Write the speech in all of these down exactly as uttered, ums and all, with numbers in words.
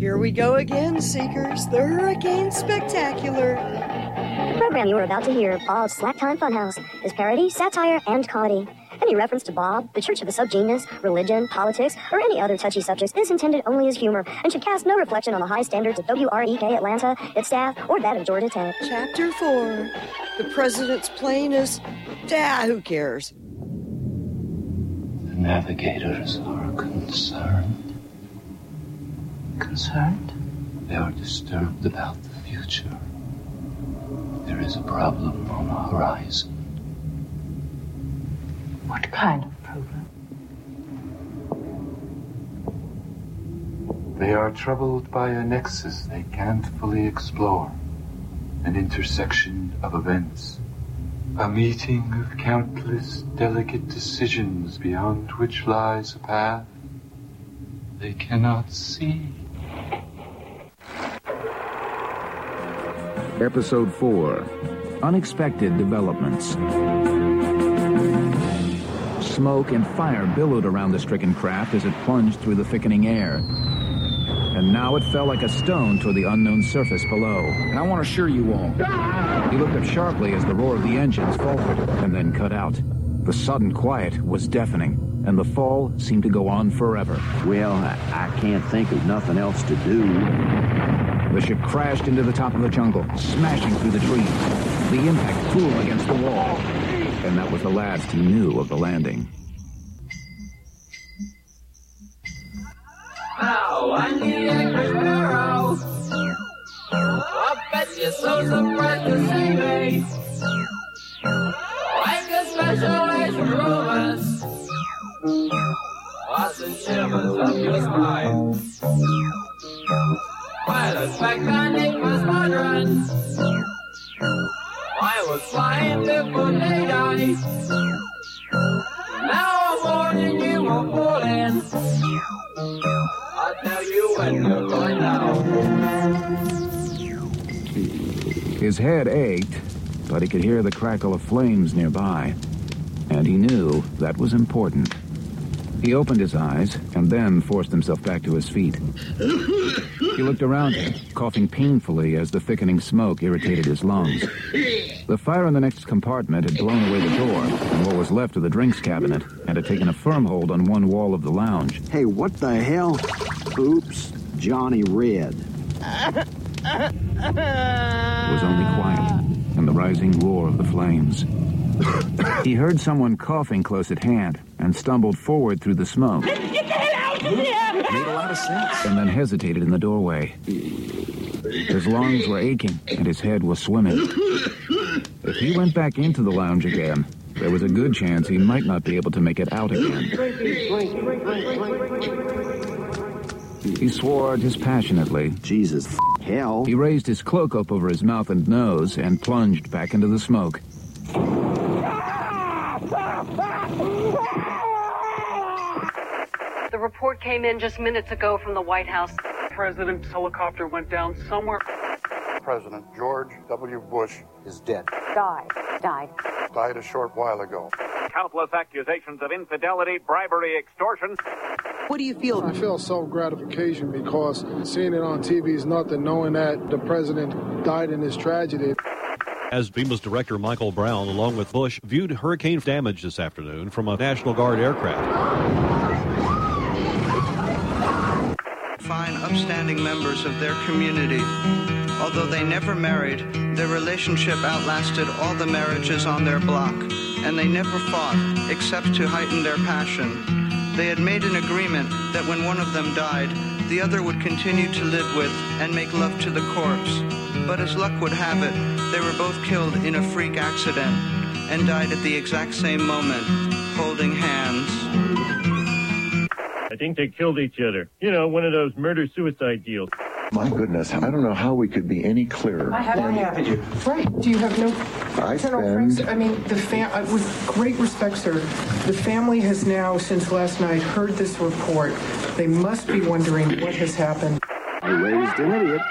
Here we go again, Seekers. The Hurricane Spectacular. The program you are about to hear, Bob's Slack Time Funhouse, is parody, satire, and comedy. Any reference to Bob, the Church of the Subgenius, religion, politics, or any other touchy subjects is intended only as humor and should cast no reflection on the high standards of W R E K Atlanta, its staff, or that of Georgia Tech. Chapter four. The President's plane is... Ah, who cares? The navigators are concerned. Concerned? They are disturbed about the future. There is a problem on the horizon. What kind of problem? They are troubled by a nexus they can't fully explore. An intersection of events. A meeting of countless delicate decisions beyond which lies a path they cannot see. Episode four. Unexpected developments. Smoke and fire billowed around the stricken craft as it plunged through the thickening air. And now it fell like a stone toward the unknown surface below. And I want to assure you all. He looked up sharply as the roar of the engines faltered and then cut out. The sudden quiet was deafening, and the fall seemed to go on forever. Well, I, I can't think of nothing else to do. The ship crashed into the top of the jungle, smashing through the trees. The impact flew against the wall. And that was the last he knew of the landing. Oh, I need a sparrow. I bet you're so surprised to see me. Like a specialized romance. Awesome shivers up your spine. Pilots mechanic was modern. I was flying before they died. Now I'm warning you, I'm falling. I'll tell you when you're going down. His head ached, but he could hear the crackle of flames nearby. And he knew that was important. He opened his eyes and then forced himself back to his feet. He looked around him, coughing painfully as the thickening smoke irritated his lungs. The fire in the next compartment had blown away the door and what was left of the drinks cabinet and had taken a firm hold on one wall of the lounge. Hey, what the hell? Oops, Johnny Red. It was only quiet and the rising roar of the flames. He heard someone coughing close at hand and stumbled forward through the smoke. Get the hell out of here! Made a lot of sense. And then hesitated in the doorway. His lungs were aching and his head was swimming. If he went back into the lounge again, there was a good chance he might not be able to make it out again. He swore dispassionately. Jesus, f*** hell. He raised his cloak up over his mouth and nose and plunged back into the smoke. The report came in just minutes ago from the White House. The president's helicopter went down somewhere. President George W. Bush is dead. Died. Died. Died a short while ago. Countless accusations of infidelity, bribery, extortion. What do you feel? I feel self-gratification because seeing it on T V is nothing, knowing that the president died in this tragedy. As FEMA's director Michael Brown, along with Bush, viewed hurricane damage this afternoon from a National Guard aircraft. Fine, upstanding members of their community. Although they never married, their relationship outlasted all the marriages on their block, and they never fought except to heighten their passion. They had made an agreement that when one of them died, the other would continue to live with and make love to the corpse. But as luck would have it, they were both killed in a freak accident and died at the exact same moment, holding hands. I think they killed each other. You know, one of those murder-suicide deals. My goodness, I don't know how we could be any clearer. I haven't had you. Right. Do you have no I internal spend... friends? I mean, the fam- uh, with great respect, sir, the family has now, since last night, heard this report. They must be wondering what has happened. I raised an idiot.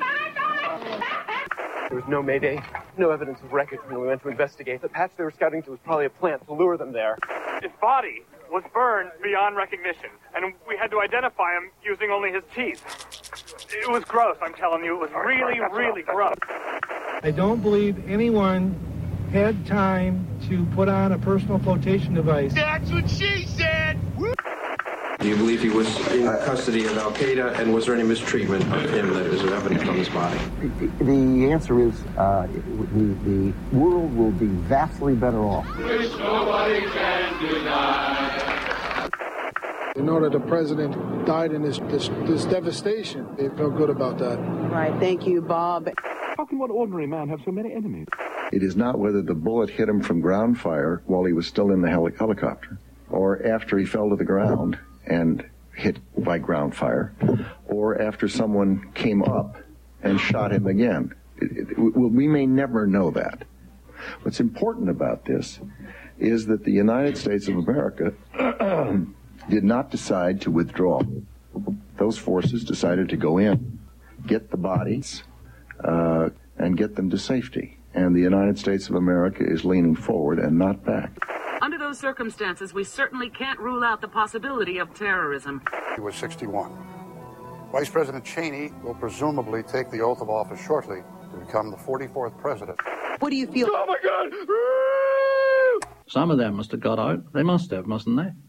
There was no mayday, no evidence of wreckage when we went to investigate. The patch they were scouting to was probably a plant to lure them there. His body was burned beyond recognition, and we had to identify him using only his teeth. It was gross, I'm telling you. It was really, really gross. I don't believe anyone had time to put on a personal flotation device. That's what she said! Do you believe he was in custody of Al-Qaeda, and was there any mistreatment of him that is evident on his body? The, the answer is uh, the, the world will be vastly better off. Which nobody can deny. You know that the president died in this, this, this devastation. They felt good about that. Right. Thank you, Bob. How can one ordinary man have so many enemies? It is not whether the bullet hit him from ground fire while he was still in the heli- helicopter, or after he fell to the ground and hit by ground fire, or after someone came up and shot him again. It, it, we may never know that. What's important about this is that the United States of America did not decide to withdraw. Those forces decided to go in, get the bodies, uh, and get them to safety. And the United States of America is leaning forward and not back. Under those circumstances, we certainly can't rule out the possibility of terrorism. He was sixty-one. Vice President Cheney will presumably take the oath of office shortly to become the forty-fourth president. What do you feel? Oh, my God! Some of them must have got out. They must have, mustn't they?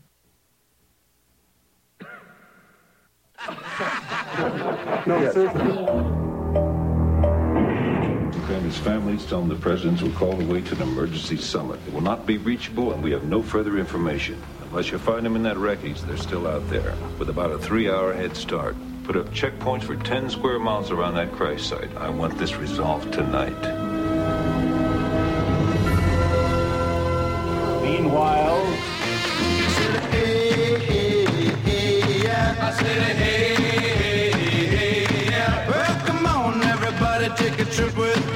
No, sir. And his families tell him the presidents were called away to an emergency summit. They will not be reachable, and we have no further information. Unless you find them in that wreckage, they're still out there, with about a three-hour head start. Put up checkpoints for ten square miles around that crash site. I want this resolved tonight. Meanwhile... Hey, hey, hey, yeah. I said, hey, hey, hey, hey, yeah. Well, come on, everybody, take a trip with me.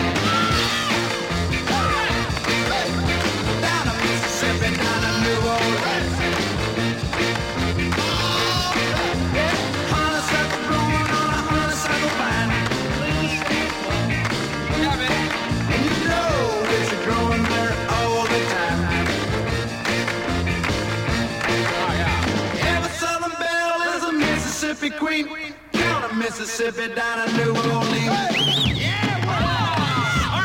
Queen, down to Mississippi, down to New Orleans. Hey. Yeah, all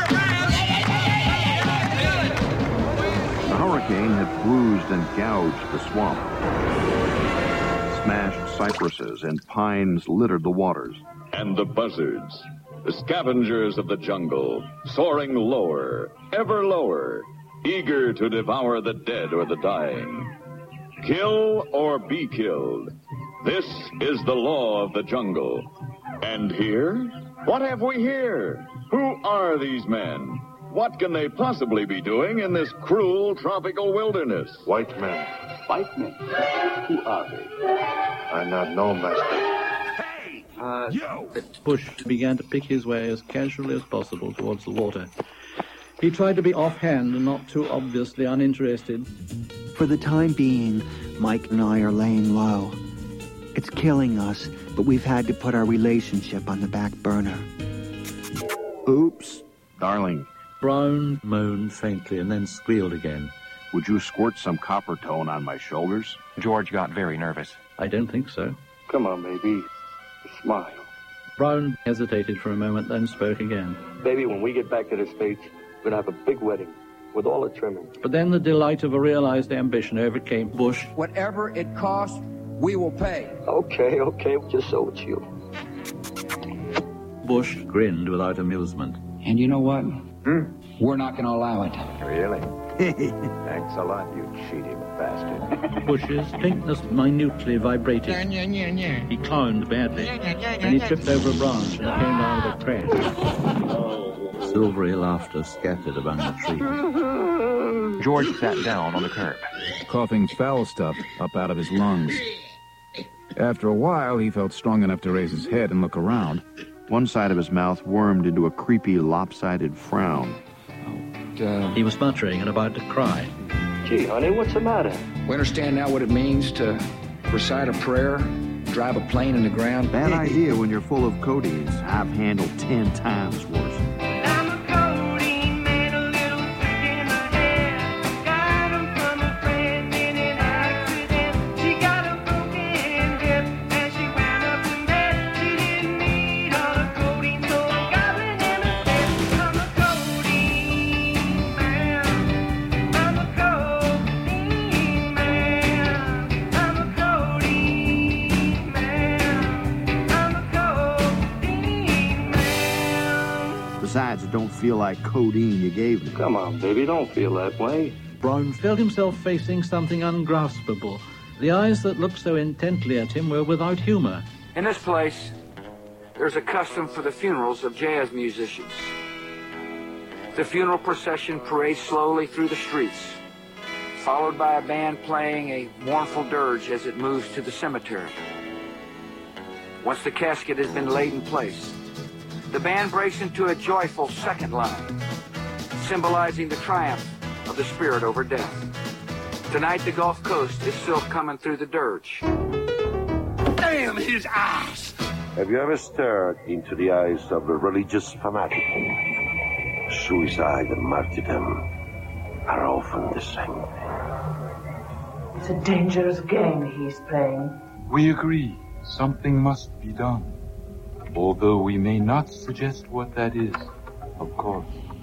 right. The hurricane had bruised and gouged the swamp. Smashed cypresses and pines littered the waters. And the buzzards, the scavengers of the jungle, soaring lower, ever lower, eager to devour the dead or the dying. Kill or be killed. This is the law of the jungle. And here? What have we here? Who are these men? What can they possibly be doing in this cruel tropical wilderness? White men. White men? Who are they? I not know, master. Hey! Uh, Yo! Bush began to pick his way as casually as possible towards the water. He tried to be offhand and not too obviously uninterested. For the time being, Mike and I are laying low. It's killing us, but we've had to put our relationship on the back burner. Oops, darling. Brown moaned faintly and then squealed again. Would you squirt some copper tone on my shoulders? George got very nervous. I don't think so. Come on, baby. Smile. Brown hesitated for a moment, then spoke again. Baby, when we get back to the States, we're going to have a big wedding with all the trimmings. But then the delight of a realized ambition overcame Bush. Whatever it costs, we will pay. Okay, okay, just so it's you. Bush grinned without amusement. And you know what? Hmm? We're not going to allow it. Really? Thanks a lot, you cheating bastard. Bush's pinkness minutely vibrated. He clowned badly. Then he tripped over a branch and came down with a crash. Silvery laughter scattered among the trees. George sat down on the curb, coughing foul stuff up out of his lungs. After a while, he felt strong enough to raise his head and look around. One side of his mouth wormed into a creepy, lopsided frown. Oh, uh, he was muttering and about to cry. Gee, honey, what's the matter? We understand now what it means to recite a prayer, drive a plane in the ground. Bad idea when you're full of codeines. I've handled ten times worse. it don't feel like codeine you gave me. Come on, baby, don't feel that way. Brown felt himself facing something ungraspable. The eyes that looked so intently at him were without humor. In this place, there's a custom for the funerals of jazz musicians. The funeral procession parades slowly through the streets, followed by a band playing a mournful dirge as it moves to the cemetery. Once the casket has been laid in place, the band breaks into a joyful second line, symbolizing the triumph of the spirit over death. Tonight, the Gulf Coast is still coming through the dirge. Damn his ass! Have you ever stared into the eyes of a religious fanatic? Suicide and martyrdom are often the same thing. It's a dangerous game he's playing. We agree. Something must be done. Although we may not suggest what that is, of course.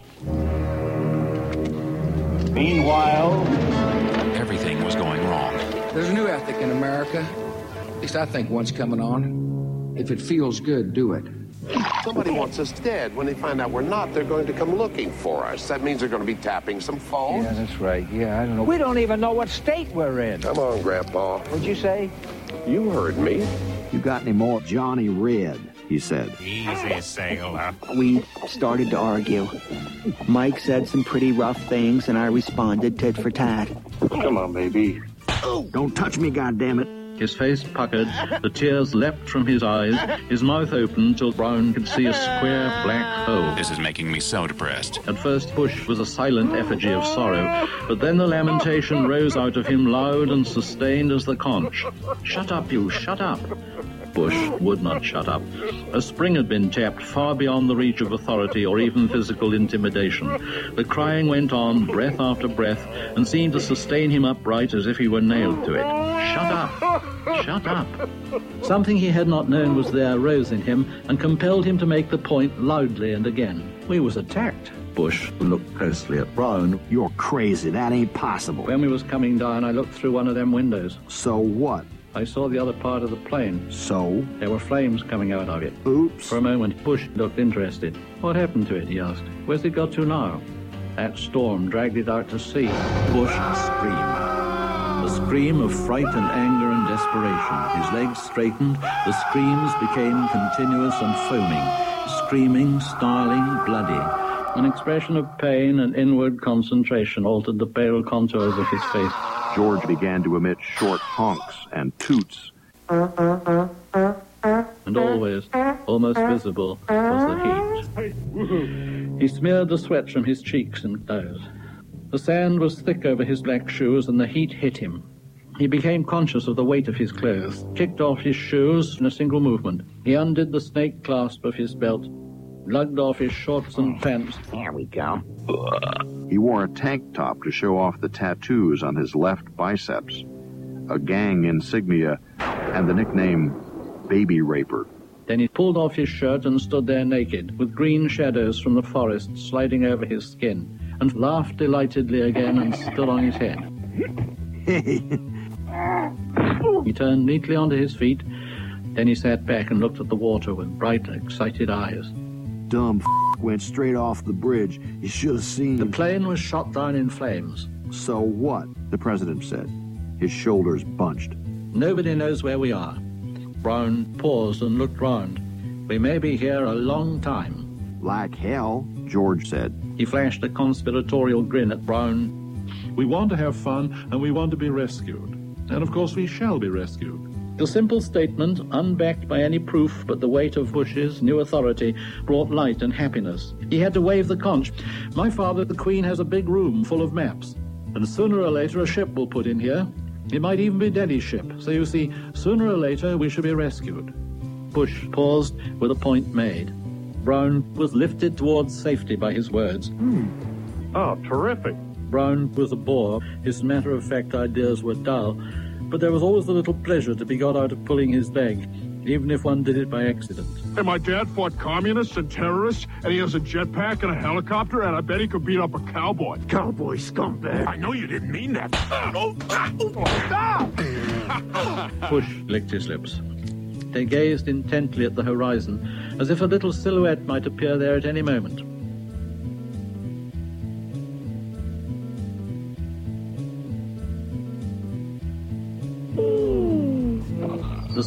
Meanwhile, everything was going wrong. There's a new ethic in America. At least I think one's coming on. If it feels good, do it. Somebody wants us dead. When they find out we're not, they're going to come looking for us. That means they're going to be tapping some phones. Yeah, that's right. Yeah, I don't know. We don't even know what state we're in. Come on, Grandpa. What'd you say? You heard me. You got any more Johnny Red, he said. Easy, sailor. We started to argue. Mike said some pretty rough things, and I responded tit for tat. Come on, baby. Don't touch me, goddammit. His face puckered, the tears leapt from his eyes, his mouth opened till Brown could see a square black hole. This is making me so depressed. At first, Bush was a silent effigy of sorrow, but then the lamentation rose out of him loud and sustained as the conch. Shut up, you, shut up. Bush would not shut up. A spring had been tapped far beyond the reach of authority or even physical intimidation. The crying went on, breath after breath, and seemed to sustain him upright as if he were nailed to it. Shut up! Shut up! Something he had not known was there rose in him and compelled him to make the point loudly and again. We was attacked. Bush looked closely at Brown. You're crazy. That ain't possible. When we was coming down, I looked through one of them windows. So what? I saw the other part of the plane. So? There were flames coming out of it. Oops. For a moment, Bush looked interested. What happened to it, he asked. Where's it got to now? That storm dragged it out to sea. Bush screamed. A scream of fright and anger and desperation. His legs straightened. The screams became continuous and foaming. Screaming, snarling, bloody. An expression of pain and inward concentration altered the pale contours of his face. George began to emit short honks and toots. And always, almost visible, was the heat. He smeared the sweat from his cheeks and nose. The sand was thick over his black shoes, and the heat hit him. He became conscious of the weight of his clothes, kicked off his shoes in a single movement. He undid the snake clasp of his belt, lugged off his shorts and pants. There we go. He wore a tank top to show off the tattoos on his left biceps, a gang insignia, and the nickname Baby Raper. Then he pulled off his shirt and stood there naked, with green shadows from the forest sliding over his skin, and laughed delightedly again and still on his head. He turned neatly onto his feet, then he sat back and looked at the water with bright, excited eyes. Dumb f*** went straight off the bridge. You should have seen... The plane was shot down in flames. So what? The president said, his shoulders bunched. Nobody knows where we are. Brown paused and looked round. We may be here a long time. Like hell, George said. He flashed a conspiratorial grin at Brown. We want to have fun, and we want to be rescued. And of course we shall be rescued. The simple statement, unbacked by any proof but the weight of Bush's new authority, brought light and happiness. He had to wave the conch. My father, the Queen, has a big room full of maps. And sooner or later a ship will put in here. It might even be Daddy's ship. So you see, sooner or later we shall be rescued. Bush paused with a point made. Brown was lifted towards safety by his words. Hmm. Oh, terrific. Brown was a bore. His matter-of-fact ideas were dull, but there was always a little pleasure to be got out of pulling his leg, even if one did it by accident. Hey, my dad fought communists and terrorists, and he has a jetpack and a helicopter, and I bet he could beat up a cowboy. Cowboy scumbag. I know you didn't mean that. Oh, stop! Bush licked his lips. They gazed intently at the horizon, as if a little silhouette might appear there at any moment.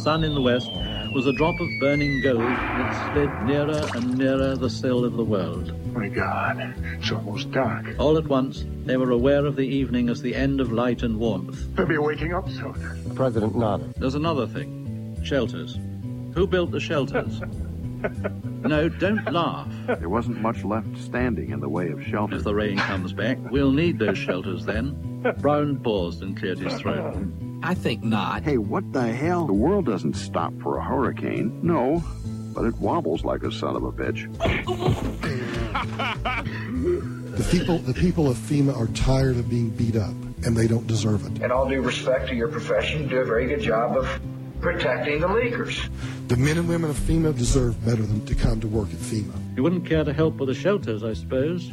sun in the west was a drop of burning gold that slid nearer and nearer the sill of the world. My God, it's almost dark. All at once, they were aware of the evening as the end of light and warmth. Maybe you're waking up soon. The president nodded. There's another thing. Shelters. Who built the shelters? No, don't laugh. There wasn't much left standing in the way of shelter. If the rain comes back, we'll need those shelters then. Brown paused and cleared his throat. I think not. Hey, what the hell? The world doesn't stop for a hurricane. No, but it wobbles like a son of a bitch. The people, the people of FEMA are tired of being beat up, and they don't deserve it. In all due respect to your profession, you do a very good job of protecting the leakers. The men and women of FEMA deserve better than to come to work at FEMA. You wouldn't care to help with the shelters, I suppose?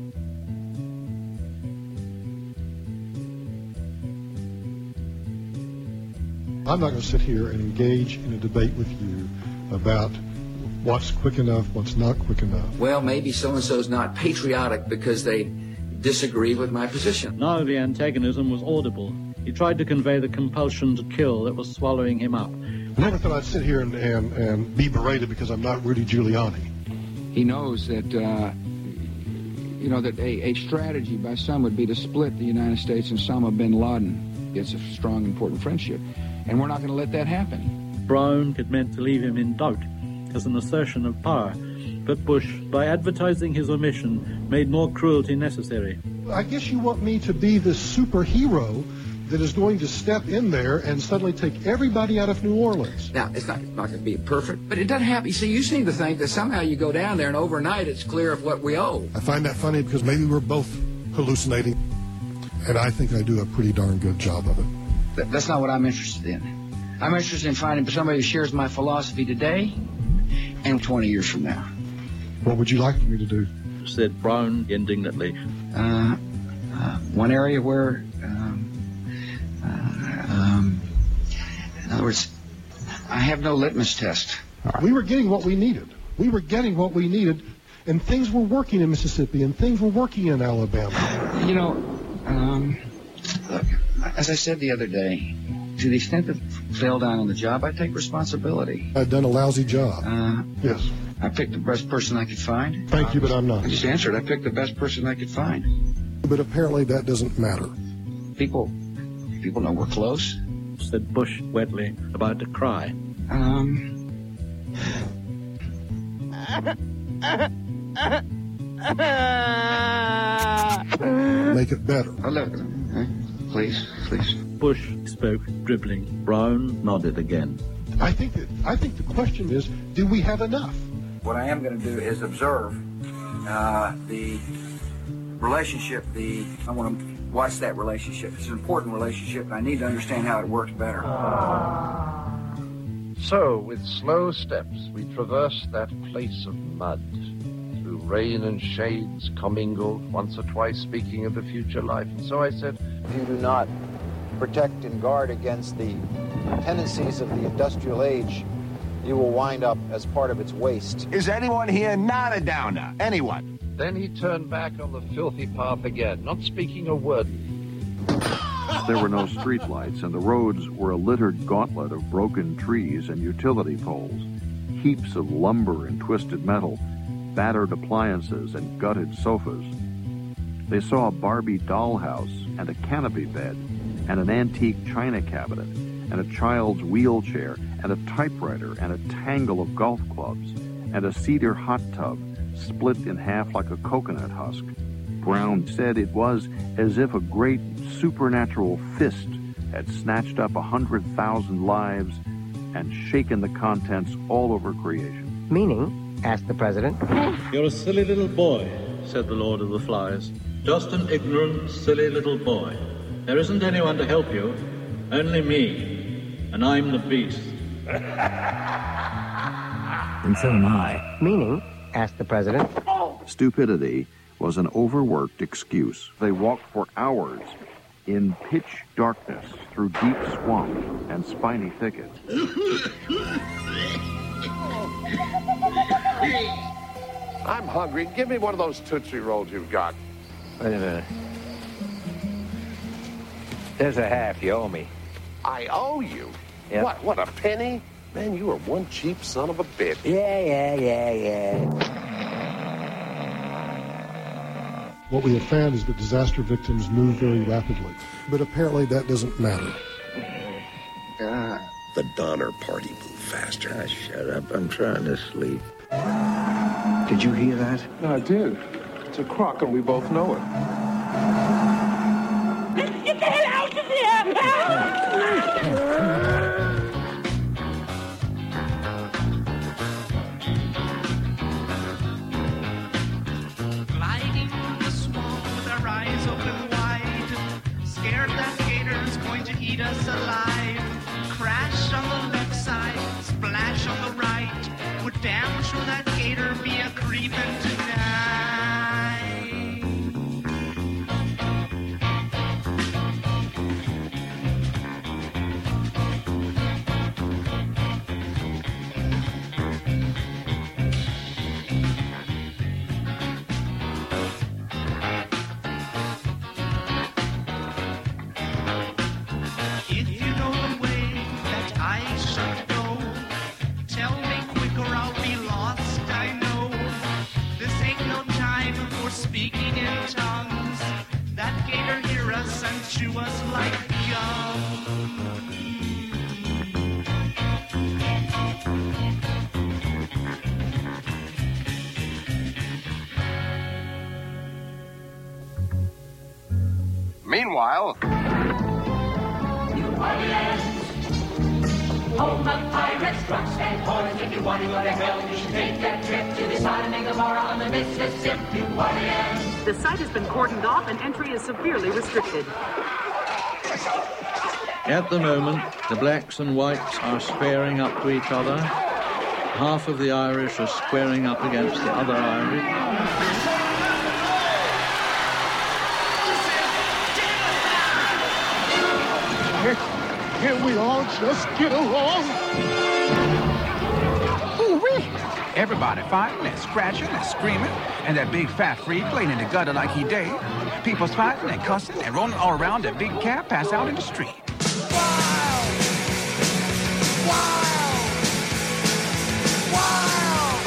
I'm not going to sit here and engage in a debate with you about what's quick enough, what's not quick enough. Well, maybe so-and-so's not patriotic because they disagree with my position. Now the antagonism was audible. He tried to convey the compulsion to kill that was swallowing him up. I never thought I'd sit here and, and, and be berated because I'm not Rudy Giuliani. He knows that, uh, you know, that a, a strategy by some would be to split the United States and Osama bin Laden. It's a strong, important friendship. And we're not going to let that happen. Brown had meant to leave him in doubt as an assertion of power. But Bush, by advertising his omission, made more cruelty necessary. I guess you want me to be the superhero that is going to step in there and suddenly take everybody out of New Orleans. Now, it's not, it's not going to be perfect, but it doesn't happen. You see, you seem to think that somehow you go down there and overnight it's clear of what we owe. I find that funny because maybe we're both hallucinating, and I think I do a pretty darn good job of it. That, that's not what I'm interested in. I'm interested in finding somebody who shares my philosophy today and twenty years from now. What would you like for me to do? Said Brown indignantly. Uh, uh, one area where... Um, in other words, I have no litmus test. We were getting what we needed. We were getting what we needed, and things were working in Mississippi, and things were working in Alabama. You know, um, look, as I said the other day, to the extent that I fell down on the job, I take responsibility. I've done a lousy job. Uh, yes. I picked the best person I could find. Thank you, but I'm not. I just answered. I picked the best person I could find. But apparently that doesn't matter. People... People know we're close, said Bush wetly, about to cry. Um. Make it better. Oh, look, please, please. Bush spoke, dribbling. Brown nodded again. I think that I think the question is, do we have enough? What I am going to do is observe uh, the relationship. The I want to. Watch that relationship. It's an important relationship, and I need to understand how it works better. So, with slow steps, we traversed that place of mud, through rain and shades commingled, once or twice speaking of the future life. And so I said, if you do not protect and guard against the tendencies of the industrial age, you will wind up as part of its waste. Is anyone here not a downer? Anyone? Then he turned back on the filthy path again, not speaking a word. There were no streetlights, and the roads were a littered gauntlet of broken trees and utility poles, heaps of lumber and twisted metal, battered appliances and gutted sofas. They saw a Barbie dollhouse and a canopy bed, and an antique china cabinet, and a child's wheelchair, and a typewriter, and a tangle of golf clubs, and a cedar hot tub, split in half like a coconut husk. Brown said it was as if a great supernatural fist had snatched up a hundred thousand lives and shaken the contents all over creation. Meaning? Asked the president. You're a silly little boy, said the Lord of the Flies. Just an ignorant, silly little boy. There isn't anyone to help you. Only me. And I'm the beast. And so am I. Meaning? Asked the president. Stupidity was an overworked excuse. They walked for hours in pitch darkness through deep swamp and spiny thickets. I'm hungry. Give me one of those Tootsie Rolls you've got. Wait a minute. There's a half you owe me. I owe you? Yep. What? What, a penny? Man, you are one cheap son of a bitch. Yeah, yeah, yeah, yeah. What we have found is that disaster victims move very rapidly, but apparently that doesn't matter. God. The Donner Party moved faster. Ah, shut up. I'm trying to sleep. Did you hear that? No, I did. It's a crock, and we both know it. Get the hell out of here! Us alive. Crash on the left side, splash on the right. Would damn sure that gator be a creepin' tonight. Speaking in tongues, that gator hear us and chew us like gum. Meanwhile, Home of pirates, rocks and horns. If you want to go to hell, you should take that trip to the Sodom and Gomorrah on the Mississippi. New Orleans. The site has been cordoned off and entry is severely restricted. At the moment, the blacks and whites are squaring up to each other. Half of the Irish are squaring up against the other Irish. Can't we all just get along? Ooh-wee. Everybody fighting and scratching and screaming, and that big fat freak laying in the gutter like he did. People's fighting and cussing and rolling all around that big cab passed out in the street. Wild! Wild! Wild!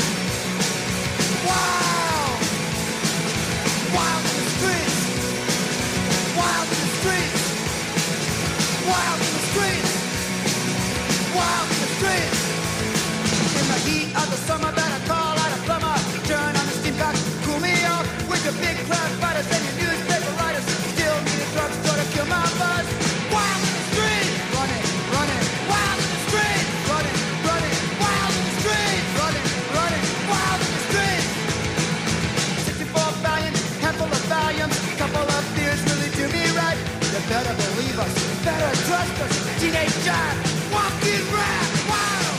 Wild! Wild in the streets! Wild in the streets! Wild in the streets! Wild in the streets! In the heat of the summer, better call out a plumber. Turn on the steam cock, cool me off with your big crowd fighters and your newspaper writers. Still need a drugstore to kill my buzz. Wild in the streets! Running, running, wild in the streets! Running, running, wild in the streets! Running, running, wild in the streets! sixty-four Valiant, handful of Valiums, couple of beers really do me right. You better believe us, better trust us. Teenage giant, walking rap, wild,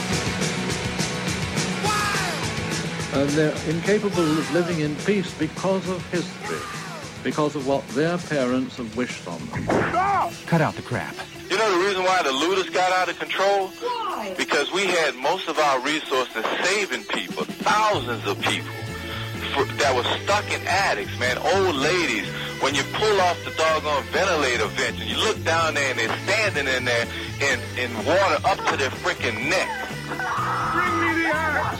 wild. And they're incapable of living in peace because of history, because of what their parents have wished on them. Cut out the crap. You know the reason why the looters got out of control? Why? Because we had most of our resources saving people, thousands of people for, that were stuck in attics, man, old ladies. When you pull off the doggone ventilator vent and you look down there and they're standing in there in, in water up to their freaking neck. Bring me the axe!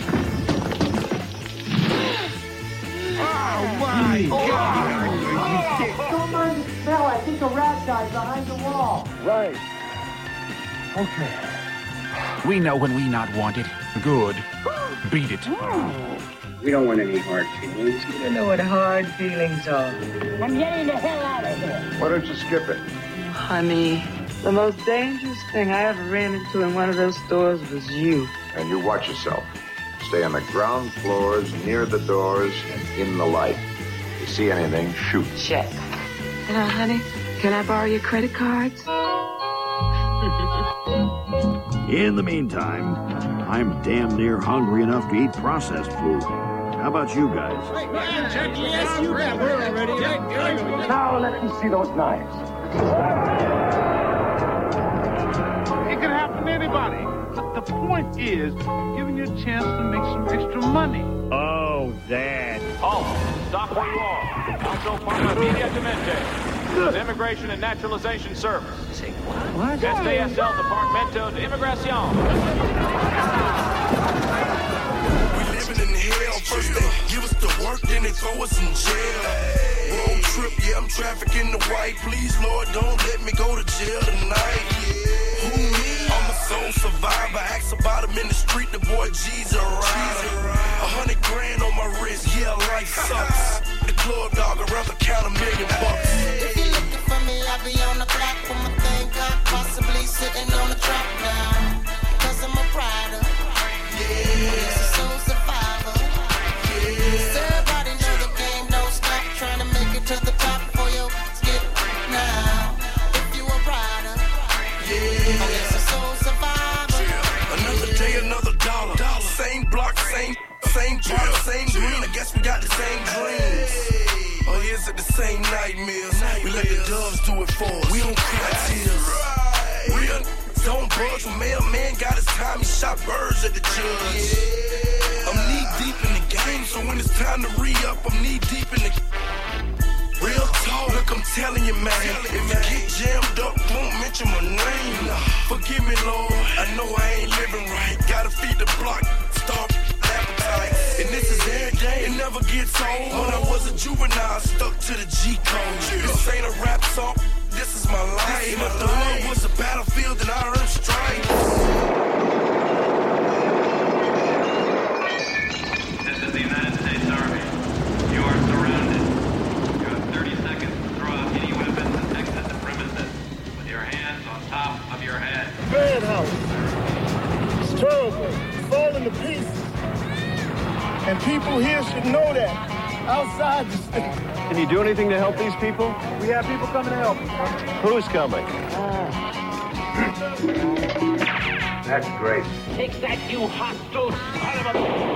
Oh, my God! Don't mind the smell. I think a rat died behind the wall. Right. Okay. We know when we not wanted. Good. Beat it. We don't want any hard feelings. You don't know what hard feelings are. I'm getting the hell out of here. Why don't you skip it? Honey, the most dangerous thing I ever ran into in one of those stores was you. And you watch yourself. Stay on the ground floors, near the doors, and in the light. If you see anything, shoot. Check. Hello, honey. Can I borrow your credit cards? In the meantime, I'm damn near hungry enough to eat processed food. How about you guys? Yes, you bet. We're already. Now let me see those knives. It can happen to anybody. But the point is giving you a chance to make some extra money. Oh, that. Oh. Stop where you are. Also, forma immediatamente. The Immigration and Naturalization Service. Say what? S D S L Departamento de Inmigración. We living in hell. First they give us the work, then they throw us in jail. Road trip, yeah, I'm trafficking the white. Please, Lord, don't let me go to jail tonight. Who me? I'm a soul survivor. Ask about him in the street, the boy G's a rider. A hundred grand on my wrist, yeah, life sucks. The club dog around the count a million bucks. If you're looking for me, I'll be on the block with my thing up, possibly sitting on the trap now. Cause I'm a rider. Yeah. It's a soul survivor. Yeah. Everybody know the game don't stop. Trying to make it to the top for your skip now. If you a rider. Yeah. Oh, it's a soul survivor. Yeah. Another day, another dollar. dollar. Same block, same, same product, same green. I guess we got the same dreams. Or is it the same nightmares? We let the doves do it for us. We don't cry tears. Real don't budge. When mailman got his time, he shot birds at the judge. I'm knee deep in the game, so when it's time to re-up, I'm knee deep in the. Real talk, look, I'm telling you, man. If you get jammed up, won't mention my name. Forgive me, Lord. I know I ain't living right. Gotta feed the block, starve appetite. And this is every day, it never gets old. When I was a juvenile, stuck to the G code. This ain't a rap song, this is my life. And if the hood was a battlefield, then I earned stripes. This is the United States Army. You are surrounded. You have thirty seconds to throw out any weapons and exit the premises with your hands on top of your head. Bad house. It's terrible. It's falling to pieces. And people here should know that. Outside the state. Can you do anything to help these people? We have people coming to help. Who's coming? That's great. Take that, you hostile son of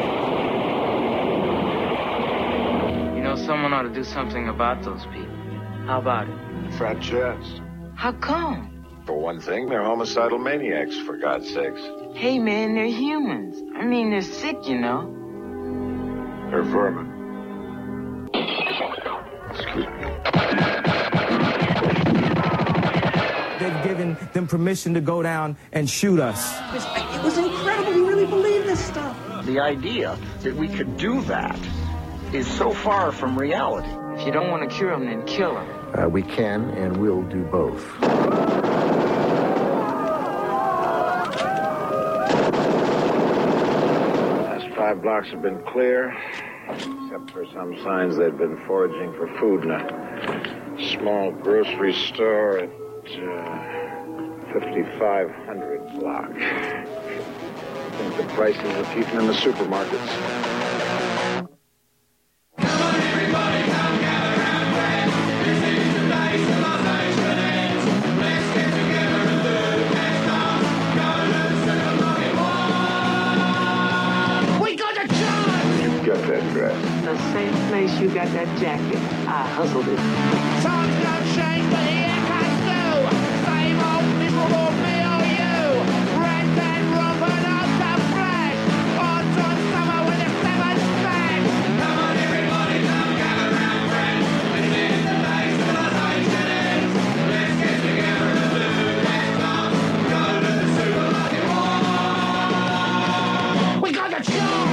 a... You know, someone ought to do something about those people. How about it? Fat Jets. How come? For one thing, they're homicidal maniacs, for God's sakes. Hey, man, they're humans. I mean, they're sick, you know. They're vermin. Excuse me. They've given them permission to go down and shoot us. It was incredible. We really believe this stuff. The idea that we could do that is so far from reality. If you don't want to cure them, then kill them. Uh, we can and will do both. Last five blocks have been clear, except for some signs they'd been foraging for food in a small grocery store at uh, fifty-five hundred block. I think the prices are peaking in the supermarkets. The same place you got that jacket. I hustled it. Times don't change, but the impacts do. Same old miserable me or you. Red and rubber, not so fresh. Autumn, summer with a seven smash. Come on, everybody, come gather round, friends. This is the place where the nation is. Let's get together and do this song. Go to the supermarket wall. We got the chance.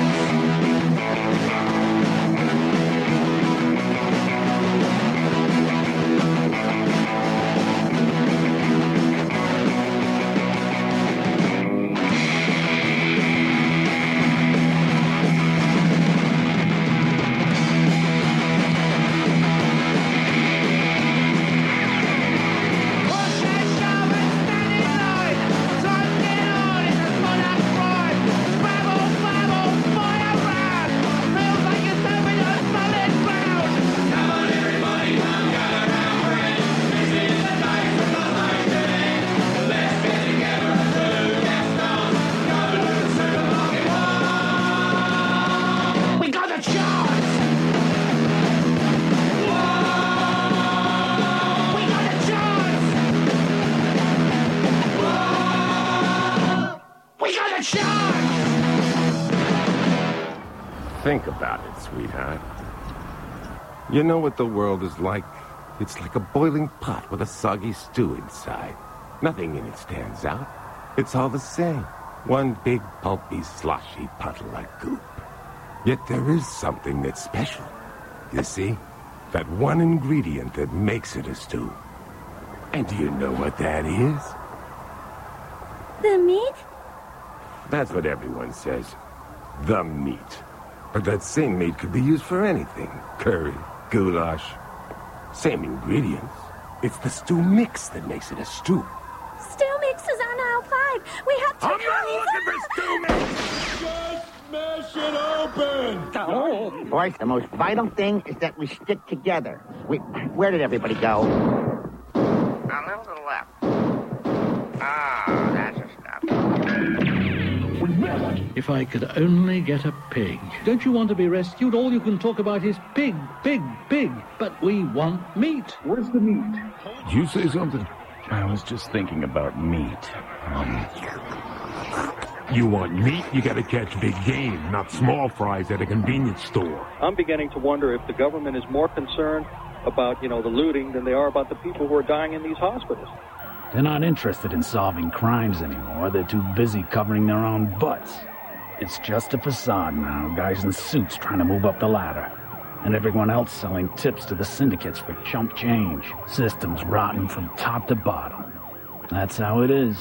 Think about it, sweetheart. You know what the world is like? It's like a boiling pot with a soggy stew inside. Nothing in it stands out. It's all the same. One big, pulpy, sloshy puddle like goop. Yet there is something that's special. You see? That one ingredient that makes it a stew. And do you know what that is? The meat? That's what everyone says. The meat. But that same meat could be used for anything. Curry, goulash. Same ingredients. It's the stew mix that makes it a stew. Stew mix is on aisle five. We have to... I'm not looking for stew mix! Just smash it open! Oh, boys, the most vital thing is that we stick together. We, where did everybody go? A little to the left. Ah, that's the stuff. If I could only get a pig. Don't you want to be rescued? All you can talk about is pig, pig, pig. But we want meat. Where's the meat? Did you say something? I was just thinking about meat. Um, You want meat, you gotta catch big game, not small fries at a convenience store. I'm beginning to wonder if the government is more concerned about, you know, the looting than they are about the people who are dying in these hospitals. They're not interested in solving crimes anymore. They're too busy covering their own butts. It's just a facade now, guys in suits trying to move up the ladder. And everyone else selling tips to the syndicates for chump change. Systems rotten from top to bottom. That's how it is.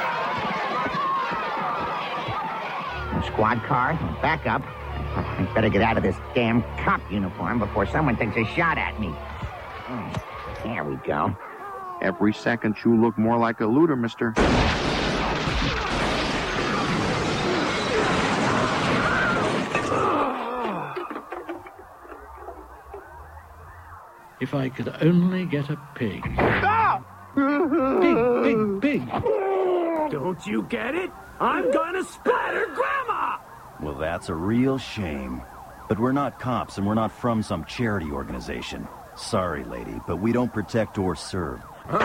Squad car, back up. I better get out of this damn cop uniform before someone takes a shot at me. Oh, there we go. Every second you look more like a looter, mister. If I could only get a pig. Stop! Pig, pig, pig. Don't you get it? I'm gonna splatter Grandma! Well, that's a real shame. But we're not cops, and we're not from some charity organization. Sorry, lady, but we don't protect or serve.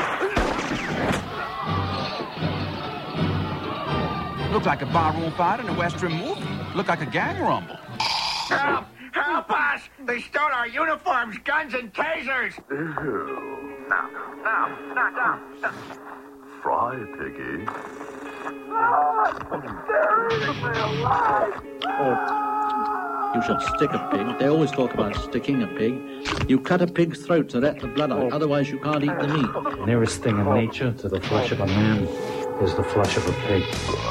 Look like a barroom fight in a Western movie. Look like a gang rumble. Help! Help us! They stole our uniforms, guns, and tasers! Ew. No, no, no, no, no. Fry, piggy. They're eating me alive! You should stick a pig. They always talk about sticking a pig. You cut a pig's throat to let the blood out, otherwise you can't eat the meat. The nearest thing in nature to the flesh of a man is the flesh of a pig.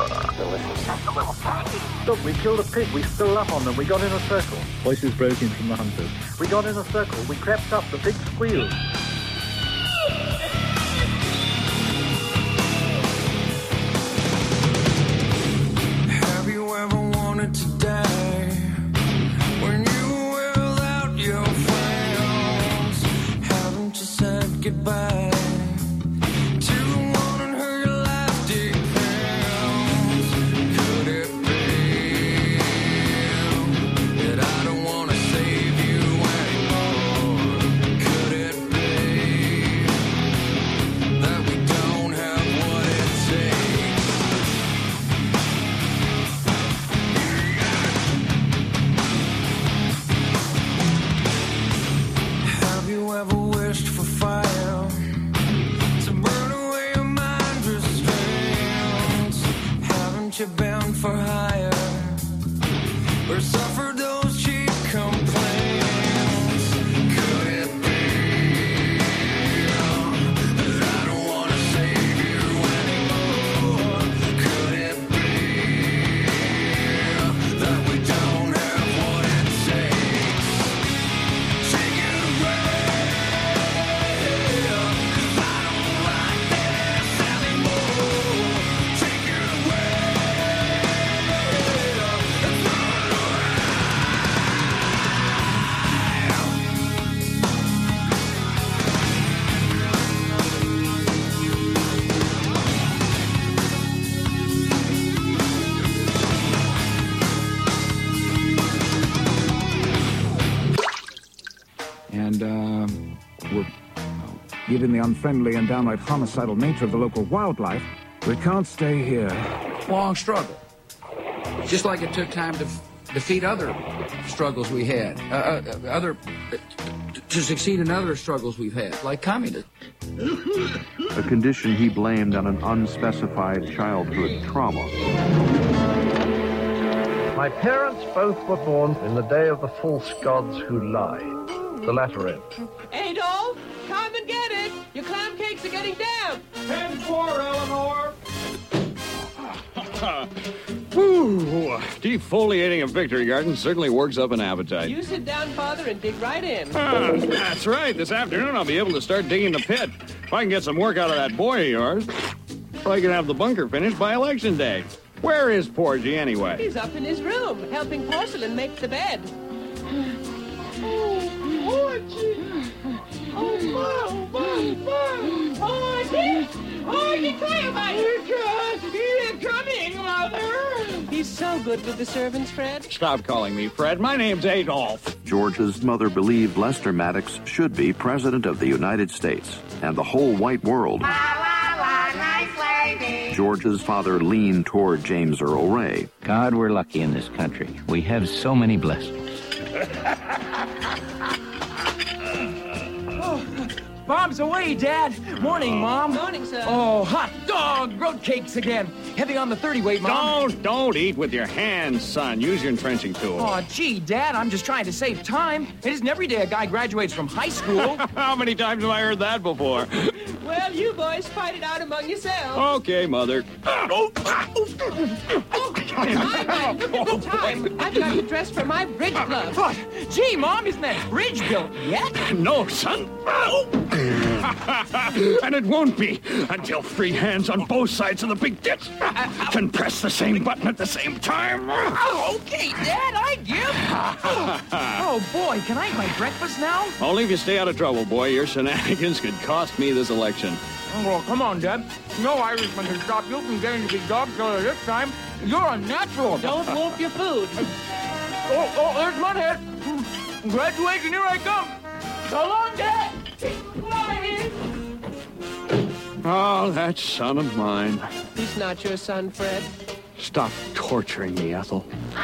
Look, we killed a pig. We stood up on them. We got in a circle. Voices broke in from the hunters. We got in a circle. We crept up. The pig squealed. Have you ever wanted to die? When you were without your friends, haven't you said goodbye? To the one in who your life depends. Could it be that I don't want to save you anymore? Could it be that we don't have what it takes? Have you ever wished for fire to burn away your mind restraints? Haven't you been for hire or suffered those cheap complaints? Could it be that I don't want to save you anymore? Could it be that we don't have what it takes? Take it away, 'cause I don't like this anymore. Take it away, and throw it around. And, uh, we're, well, given the unfriendly and downright homicidal nature of the local wildlife, we can't stay here. Long struggle. Just like it took time to f- defeat other struggles we had, uh, uh, other uh, to succeed in other struggles we've had, like communism. A condition he blamed on an unspecified childhood trauma. My parents both were born in the day of the false gods who lied. The latter end. Adolf, come and get it! Your clam cakes are getting damp! ten four, Eleanor! Whew. Defoliating a victory garden certainly works up an appetite. You sit down, Father, and dig right in. Ah, that's right. This afternoon I'll be able to start digging the pit. If I can get some work out of that boy of yours, probably can have the bunker finished by election day. Where is Porgy, anyway? He's up in his room, helping Porcelain make the bed. Oh, Porgy! Oh, my, my, my! Porgy! Porgy, Cleo, here coming, Mother! He's so good with the servants, Fred. Stop calling me Fred. My name's Adolf. George's mother believed Lester Maddox should be President of the United States and the whole white world. La, la, la, nice lady. George's father leaned toward James Earl Ray. God, we're lucky in this country. We have so many blessings. Bombs away, Dad. Morning, Mom. Morning, sir. Oh, hot dog, road cakes again. Heavy on the thirty weight, Mom. Don't, don't eat with your hands, son. Use your entrenching tool. Oh, gee, Dad, I'm just trying to save time. It isn't every day a guy graduates from high school. How many times have I heard that before? Well, you boys fight it out among yourselves. Okay, Mother. Oh, my, my, look at the time. I've got to dress for my bridge club. What? Gee, Mom, isn't that bridge built yet? No, son. And it won't be until free hands on both sides of the big ditch can press the same button at the same time. Oh, okay, Dad, I give. Oh, boy, can I eat my breakfast now? Only if you stay out of trouble, boy. Your shenanigans could cost me this election. Oh, come on, Dad. No Irishman can stop you from getting to be dog killer this time. You're a natural. Don't wolf your food. Oh, oh, there's Mudhead. Graduation, here I come. So long, Dad. Oh, that son of mine. He's not your son, Fred. Stop torturing me, Ethel.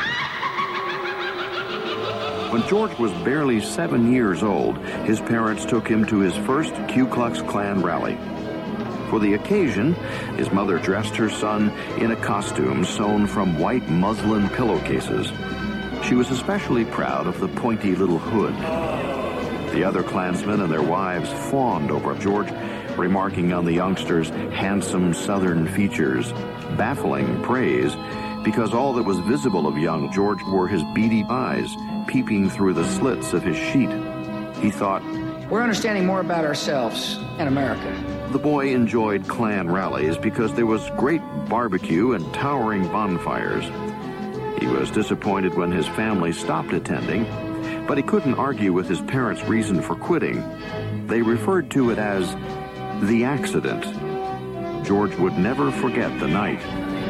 When George was barely seven years old, his parents took him to his first Ku Klux Klan rally. For the occasion, his mother dressed her son in a costume sewn from white muslin pillowcases. She was especially proud of the pointy little hood. The other Klansmen and their wives fawned over George, remarking on the youngster's handsome southern features, baffling praise, because all that was visible of young George were his beady eyes peeping through the slits of his sheet. He thought, we're understanding more about ourselves and America. The boy enjoyed Klan rallies because there was great barbecue and towering bonfires. He was disappointed when his family stopped attending, but he couldn't argue with his parents' reason for quitting. They referred to it as the accident. George would never forget the night.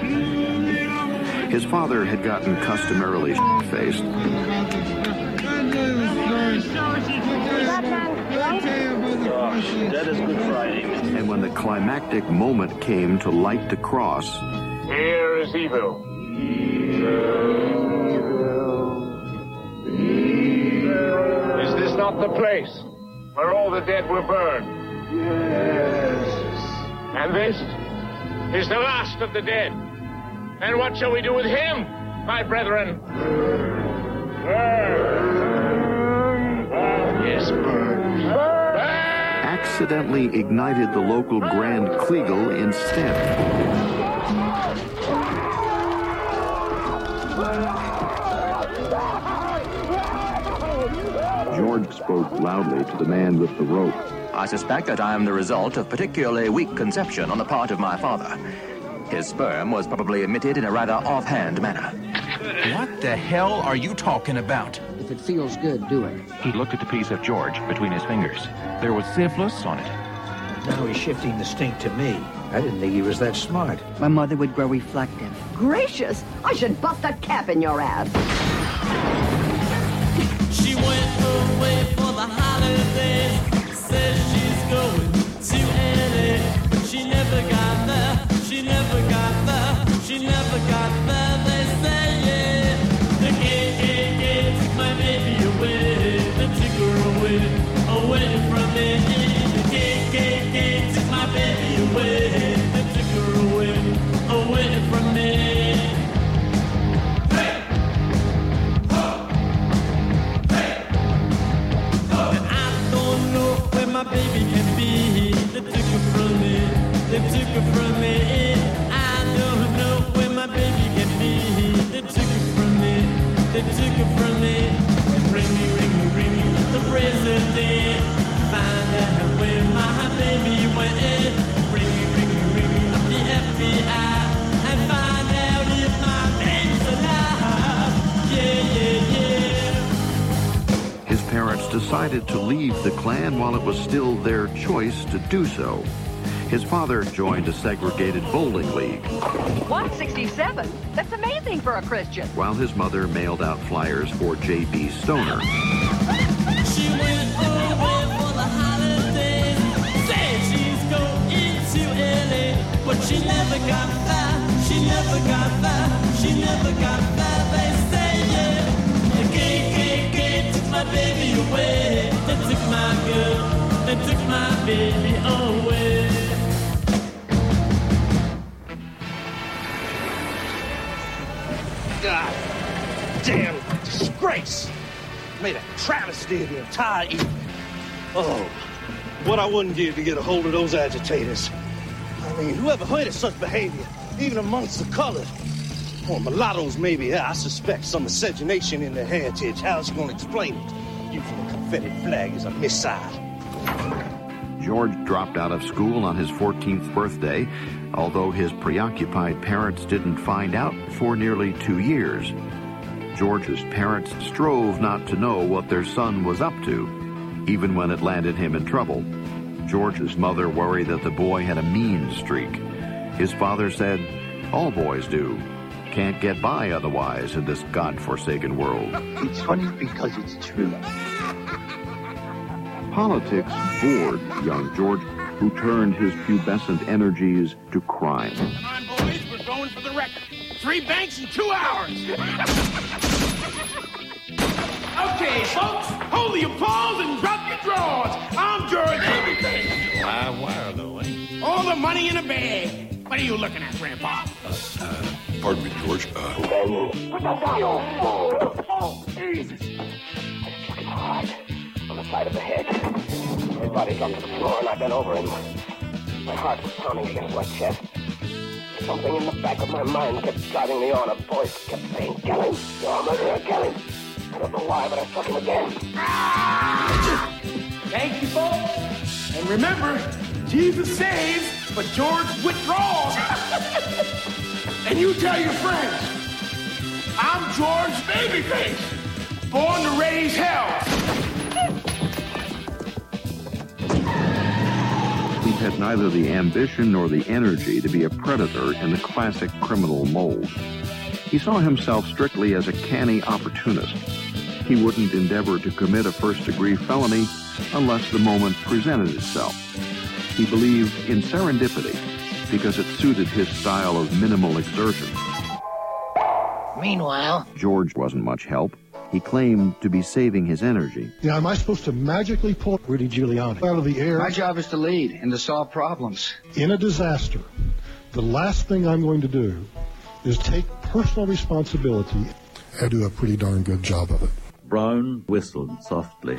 His father had gotten customarily shit-faced. That is Good Friday. And when the climactic moment came to light the cross, Here is evil. Is this not the place where all the dead were burned? Yes. And this is the last of the dead. And what shall we do with him, my brethren? Burn. Burn. Yes, burn. Burn. accidentally ignited the local Grand Kleagle instead. George spoke loudly to the man with the rope. I suspect that I am the result of particularly weak conception on the part of my father. His sperm was probably emitted in a rather offhand manner. What the hell are you talking about? If it feels good, do it. He looked at the piece of George between his fingers. There was syphilis on it. Now he's shifting the stink to me. I didn't think he was that smart. My mother would grow reflective. Gracious! I should butt that cap in your ass. She went away for the holidays. Says she's going to L A. She never got there. She never got there. She never got there. They say yeah. The gay, gay, gay took my baby away. They took her away, they took it from me. Bring me, bring me, bring me the president. Find out where my baby went. Bring me, bring me, bring me the F B I. And find out if my baby's alive. Yeah, yeah, yeah. His parents decided to leave the Klan while it was still their choice to do so. His father joined a segregated bowling league, one sixty-seven? That's amazing for a Christian. while his mother mailed out flyers for J B Stoner. She went away for the holidays. Said she's going to L A, but she never got far. She never got far. She never got far. They say, yeah, the K K K took my baby away. They took my girl. They took my baby away. God damn disgrace. Made a travesty of the entire evening. Oh, what I wouldn't give to get a hold of those agitators. I mean, whoever heard of such behavior, even amongst the colored. Or mulattoes, maybe. Yeah, I suspect some miscegenation in their heritage. How's you gonna explain it? Using a Confederate flag as a missile. George dropped out of school on his fourteenth birthday, although his preoccupied parents didn't find out for nearly two years. George's parents strove not to know what their son was up to, even when it landed him in trouble. George's mother worried that the boy had a mean streak. His father said, "All boys do. Can't get by otherwise in this godforsaken world." It's funny because it's true. Politics bored young George, who turned his pubescent energies to crime. Come on, boys, we're going for the record. Three banks in two hours. Okay, folks, hold your paws and drop your drawers. I'm George Everything. Live wire, though, eh? All the money in a bag. What are you looking at, Grandpa? Uh, uh, pardon me, George. Uh... Put that down. Oh, oh, Jesus. Hard. On the side of the head. His body dropped to the floor and I bent over him. My heart was pounding against my chest. Something in the back of my mind kept driving me on. A voice kept saying, "Kill him! You're a murderer, kill him!" I don't know why, but I struck him again. Thank you, folks. And remember, Jesus saves, but George withdraws. And you tell your friends, I'm George Babyface, born to raise hell. He had neither the ambition nor the energy to be a predator in the classic criminal mold. He saw himself strictly as a canny opportunist. He wouldn't endeavor to commit a first-degree felony unless the moment presented itself. He believed in serendipity because it suited his style of minimal exertion. Meanwhile, George wasn't much help. He claimed to be saving his energy. Yeah, am I supposed to magically pull Rudy Giuliani out of the air? My job is to lead and to solve problems. In a disaster, the last thing I'm going to do is take personal responsibility. I do a pretty darn good job of it. Brown whistled softly.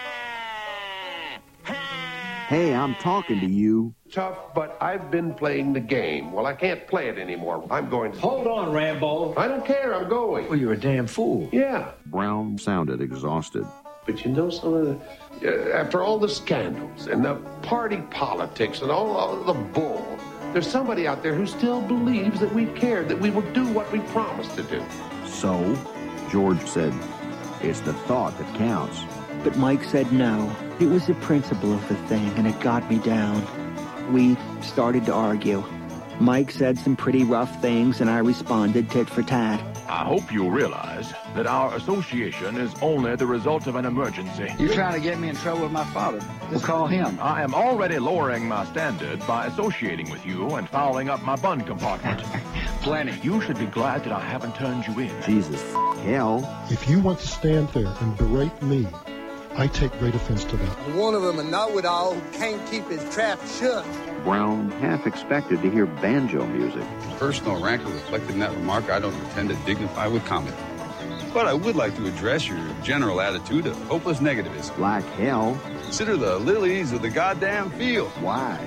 Hey, I'm talking to you. Tough, but I've been playing the game. Well, I can't play it anymore. I'm going to... Hold on, Rambo. I don't care. I'm going. Well, you're a damn fool. Yeah. Brown sounded exhausted. But you know, some of the... Uh, after all the scandals and the party politics and all, all the bull, there's somebody out there who still believes that we care, that we will do what we promised to do. So, George said, it's the thought that counts. But Mike said no. It was the principle of the thing, and it got me down. We started to argue. Mike said some pretty rough things, and I responded tit for tat. I hope you realize that our association is only the result of an emergency. You're trying to get me in trouble with my father. We'll call him. I am already lowering my standard by associating with you and fouling up my bun compartment. Plenty. You should be glad that I haven't turned you in. Jesus, hell. If you want to stand there and berate me, I take great offense to that. One of them a know-it-all who can't keep his trap shut. Brown half expected to hear banjo music. Personal rancor reflected in that remark I don't intend to dignify with comment. But I would like to address your general attitude of hopeless negativism. Like hell. Consider the lilies of the goddamn field. Why?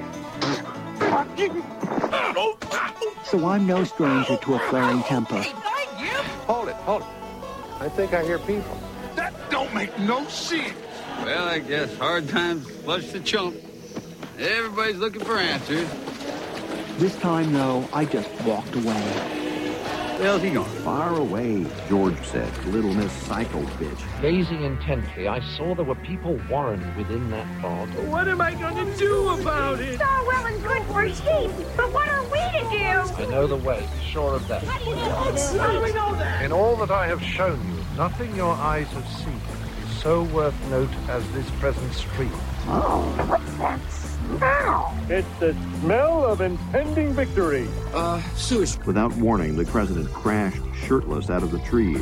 So I'm no stranger to a flaring temper. Hold it, hold it. I think I hear people. That don't make no sense. Well, I guess hard times flush the chump. Everybody's looking for answers. This time, though, I just walked away. Where the hell's he going? Far away, George said, little Miss Psycho bitch. Gazing intently, I saw there were people warrened within that fog. What am I going to do about it? It's all well and good for sheep, but what are we to do? I know the way, sure of that. How do you know? How do we know that? In all that I have shown you, nothing your eyes have seen is so worth note as this present stream. Oh, what's that smell? It's the smell of impending victory. Uh, sewage. Without warning, the president crashed shirtless out of the trees.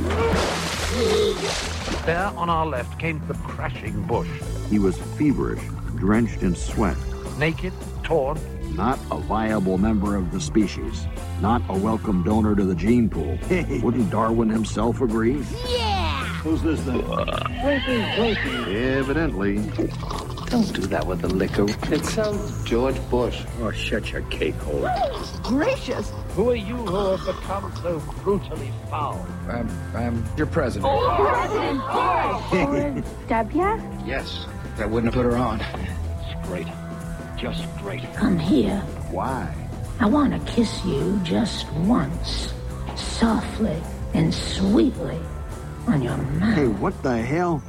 There on our left came the crashing bush. He was feverish, drenched in sweat. Naked, torn. Not a viable member of the species. Not a welcome donor to the gene pool. Wouldn't Darwin himself agree? Yeah! Who's this then? Drinking, drinking. Evidently. Don't do that with the liquor. It sounds George Bush. Oh, shut your cake hole. Gracious! Who are you who have become so brutally foul? I'm, I'm your president. Oh, President Bush! Debya? Yes, I wouldn't have put her on. It's great. Just great. Come here. Why? I want to kiss you just once. Softly and sweetly on your mouth. Hey, what the hell?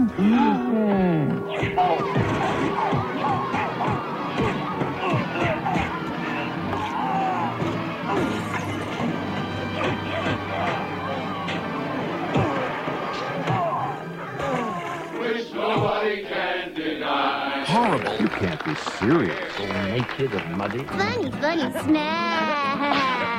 Which nobody can deny. Horrible. You can't be serious. All naked and muddy. Funny, funny smell.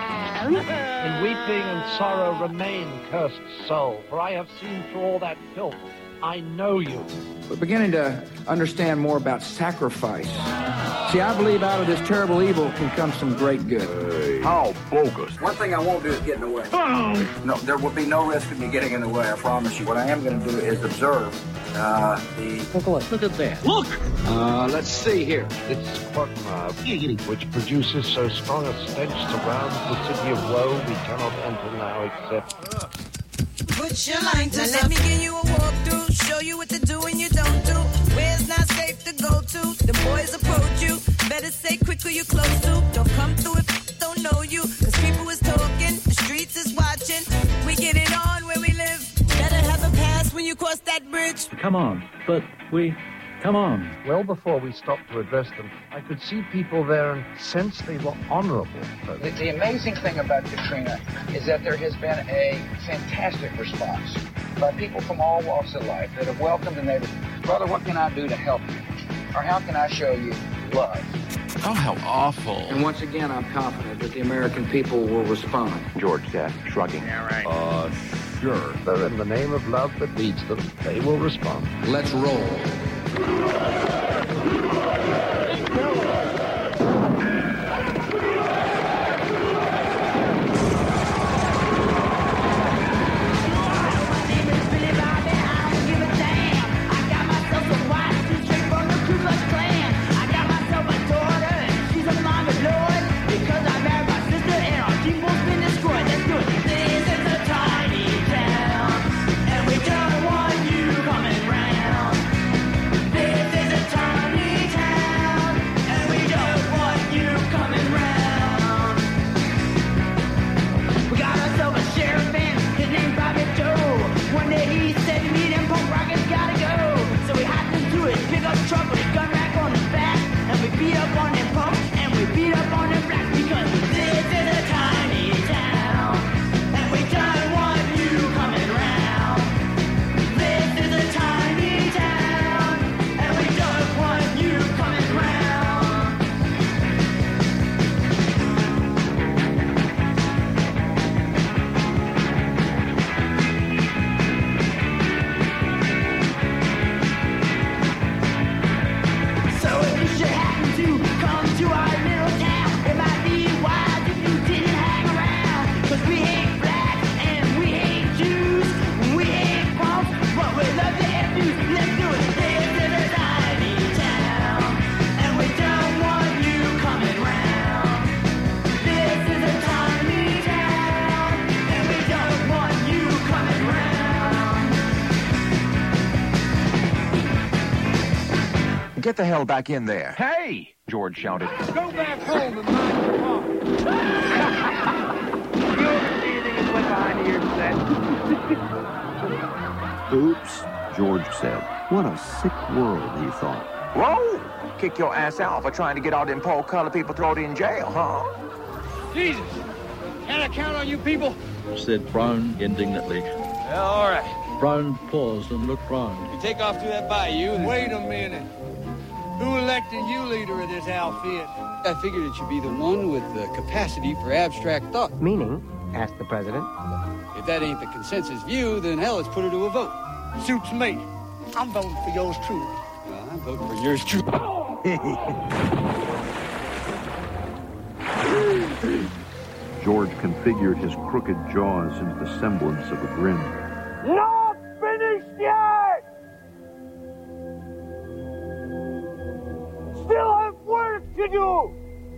In weeping and sorrow remain, cursed soul, for I have seen through all that filth. I know you. We're beginning to understand more about sacrifice. See, I believe out of this terrible evil can come some great good. How bogus. One thing I won't do is get in the way. Oh. No, there will be no risk of me getting in the way, I promise you. What I am going to do is observe uh, the... Look, look, look at that. Look! Uh, let's see here. It's quagmire, which produces so strong a stench surrounds the city of woe we cannot enter now except... Put your line to let me give you a walkthrough, show you what to do and you don't do. Where's not safe to go to? The boys approach you. Better say quick who you close to. Don't come through if don't know you. Cause people is talking, the streets is watching. We get it on where we live. Better have a pass when you cross that bridge. Come on, but we... Come on. Well before we stopped to address them, I could see people there and sense they were honorable. The, the amazing thing about Katrina is that there has been a fantastic response by people from all walks of life that have welcomed the neighborhood. Brother, what can I do to help you? Or how can I show you love? Oh, how awful. And once again, I'm confident that the American people will respond. George said, shrugging. Yeah, right. Uh, sure. So in the name of love that leads them, they will respond. Let's roll. Tiny Get the hell back in there. Hey! George shouted. Go back home and mind your mom. You ever see anything that's went behind the ears of that? Oops, George said. What a sick world, he thought. Whoa! Kick your ass out for trying to get all them poor colored people thrown in jail, huh? Jesus, can I count on you people? Said Brown indignantly. Yeah, all right. Brown paused and looked round. You take off through that bayou and... Wait a minute. Who elected you leader of this outfit? I figured it should be the one with the capacity for abstract thought. Meaning? Asked the president. If that ain't the consensus view, then hell, let's put it to a vote. Suits me. I'm voting for yours truly. Well, I'm voting for yours truly. George configured his crooked jaws into the semblance of a grin. Not finished yet! Still have work to do!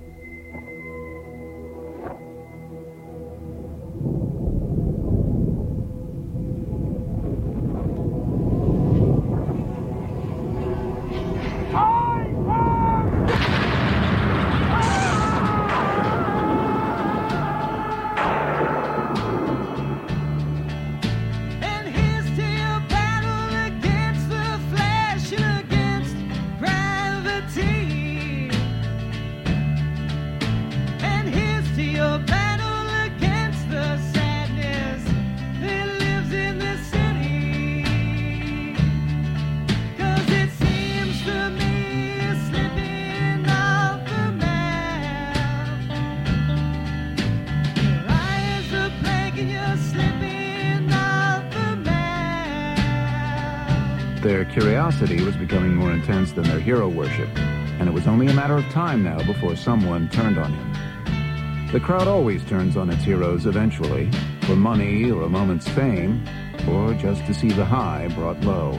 Their curiosity was becoming more intense than their hero worship, and it was only a matter of time now before someone turned on him. The crowd always turns on its heroes eventually, for money or a moment's fame, or just to see the high brought low.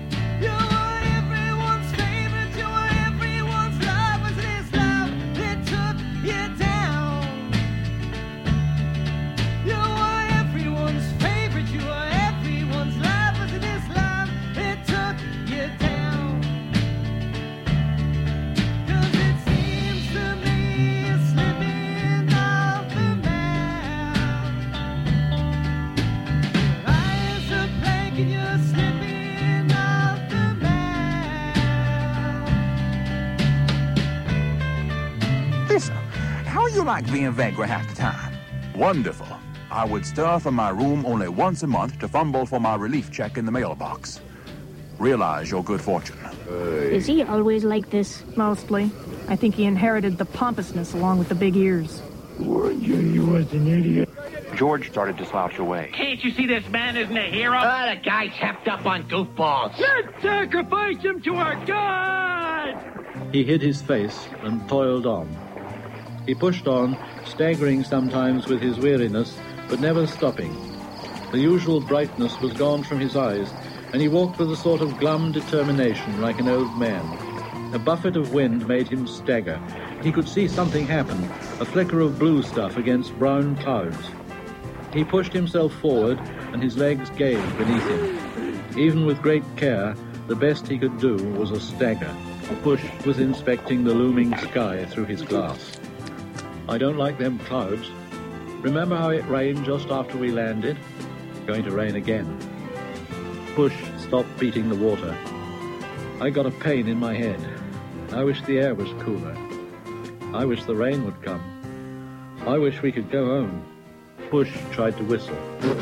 Like being vagary half the time. Wonderful. I would stir from my room only once a month to fumble for my relief check in the mailbox. Realize your good fortune. Is he always like this? Mostly. I think he inherited the pompousness along with the big ears. You was an idiot. George started to slouch away. Can't you see this man isn't a hero? Oh, the guy's hepped up on goofballs. Let's sacrifice him to our God! He hid his face and toiled on. He pushed on, staggering sometimes with his weariness, but never stopping. The usual brightness was gone from his eyes, and he walked with a sort of glum determination like an old man. A buffet of wind made him stagger. He could see something happen, a flicker of blue stuff against brown clouds. He pushed himself forward, and his legs gave beneath him. Even with great care, the best he could do was a stagger. Bush was inspecting the looming sky through his glass. I don't like them clouds. Remember how it rained just after we landed? Going to rain again. Bush stopped beating the water. I got a pain in my head. I wish the air was cooler. I wish the rain would come. I wish we could go home. Bush tried to whistle.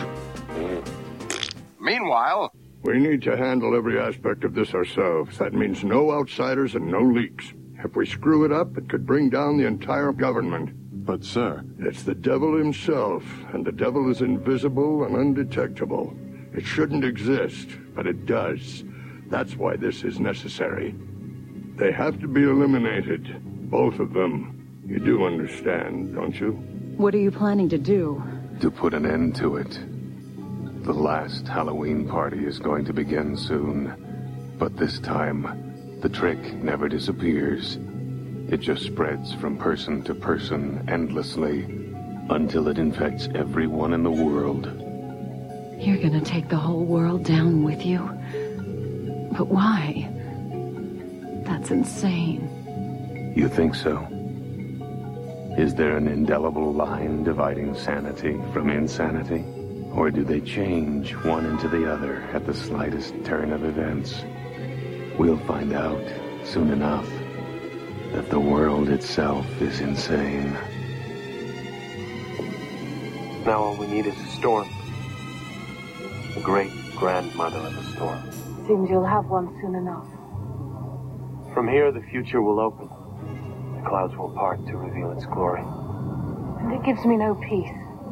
Meanwhile, we need to handle every aspect of this ourselves. That means no outsiders and no leaks. If we screw it up, it could bring down the entire government. But, sir... It's the devil himself, and the devil is invisible and undetectable. It shouldn't exist, but it does. That's why this is necessary. They have to be eliminated, both of them. You do understand, don't you? What are you planning to do? To put an end to it. The last Halloween party is going to begin soon. But this time... the trick never disappears. It just spreads from person to person endlessly until it infects everyone in the world. You're gonna take the whole world down with you? But why? That's insane. You think so? Is there an indelible line dividing sanity from insanity? Or do they change one into the other at the slightest turn of events? We'll find out soon enough that the world itself is insane. Now all we need is a storm. The great grandmother of the storm. Seems you'll have one soon enough. From here, the future will open. The clouds will part to reveal its glory. And it gives me no peace.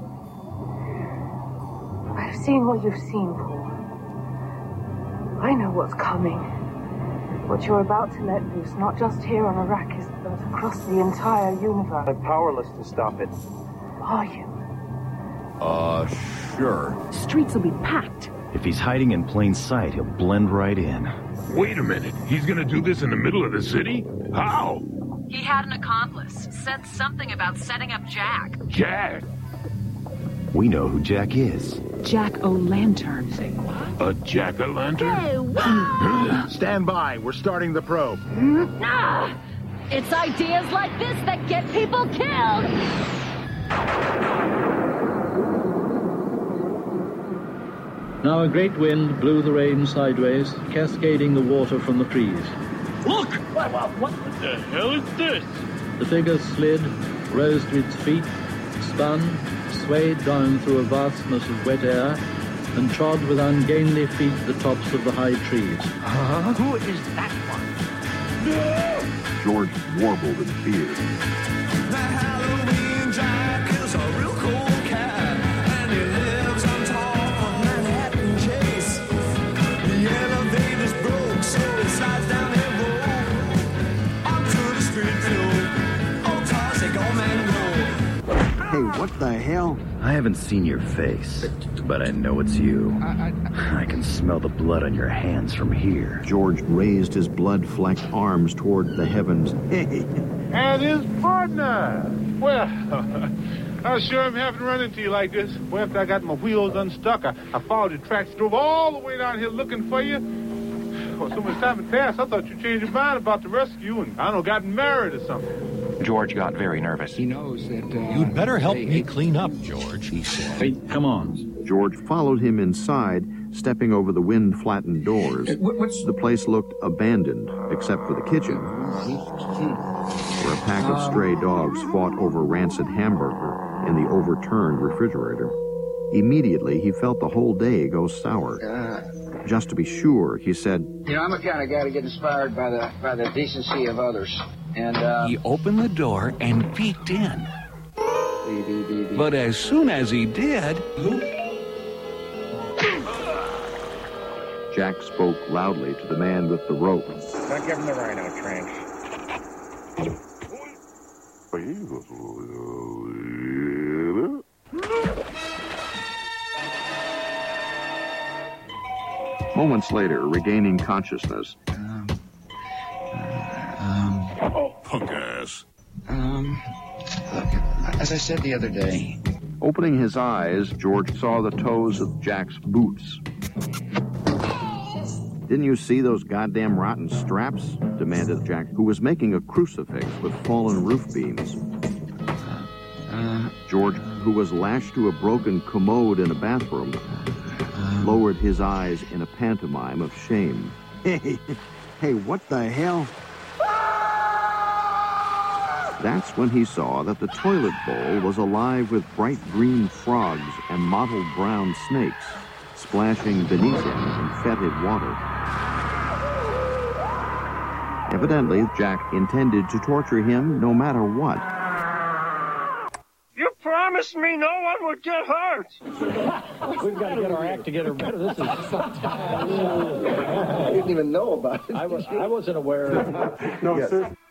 I've seen what you've seen, Paul. I know what's coming. What you're about to let loose, not just here on Arrakis, but across the entire universe. I'm powerless to stop it. Are you? Uh, sure. Streets will be packed. If he's hiding in plain sight, he'll blend right in. Wait a minute. He's gonna do this in the middle of the city? How? He had an accomplice. Said something about setting up Jack. Jack? We know who Jack is. Jack O'Lantern. A jack-o'-lantern? Hey, wow! Stand by. We're starting the probe. Ah! It's ideas like this that get people killed! Now a great wind blew the rain sideways, cascading the water from the trees. Look! What, what, what the hell is this? The figure slid, rose to its feet, spun, swayed down through a vastness of wet air, and trod with ungainly feet the tops of the high trees. Huh? Who is that one? No! George warbled in fear. The Halloween Jack is a real cool cat, and he lives on top of Manhattan Chase. The elevator's broke, so he slides down the road onto the street view. Oh, toss it, go man, go. Hey, what the hell? I haven't seen your face, but I know it's you. I, I, I can smell the blood on your hands from here. George raised his blood-flecked arms toward the heavens. Hey! And his partner! Well, I sure am happy to run into you like this. Well, after I got my wheels unstuck, I, I followed the tracks, drove all the way down here looking for you. Well, so much time had passed, I thought you changed your mind about the rescue and, I don't know, gotten married or something. George got very nervous. He knows that... Uh, You'd better help me clean up, George, he said. Hey, come on. George followed him inside, stepping over the wind-flattened doors. What's... The place looked abandoned, except for the kitchen, where a pack of stray dogs fought over rancid hamburger in the overturned refrigerator. Immediately, he felt the whole day go sour. Uh, Just to be sure, he said, You know, I'm the kind of guy to get inspired by the by the decency of others. And, uh... He opened the door and peeked in. But as soon as he did... Jack spoke loudly to the man with the rope. Don't give him the rhino trench. Moments later, regaining consciousness, Um... Um... Oh, punk ass. Um... Look, as I said the other day... Opening his eyes, George saw the toes of Jack's boots. Didn't you see those goddamn rotten straps? Demanded Jack, who was making a crucifix with fallen roof beams. Uh... George, who was lashed to a broken commode in a bathroom, Um... lowered his eyes in a pantomime of shame. Hey, hey, what the hell? That's when he saw that the toilet bowl was alive with bright green frogs and mottled brown snakes, splashing beneath him in fetid water. Evidently, Jack intended to torture him no matter what. You promised me no one would get hurt. We've got to get our act together better. This is... I didn't even know about it. I, was, I wasn't aware. No, sir.